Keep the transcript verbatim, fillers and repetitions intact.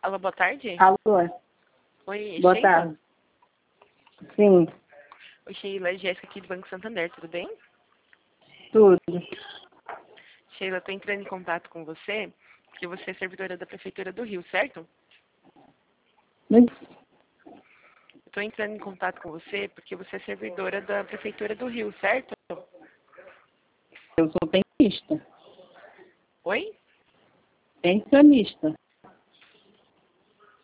Alô, boa tarde. Alô. Oi, Boa Sheila? tarde. Sim, Oi, Sheila, é Jéssica aqui do Banco Santander, tudo bem? tudo. Sheila, eu tô entrando em contato com você, porque você é servidora da Prefeitura do Rio, certo? Mas Eu tô entrando em contato com você porque você é servidora da Prefeitura do Rio, certo? eu sou pensionista. Oi? Pensionista.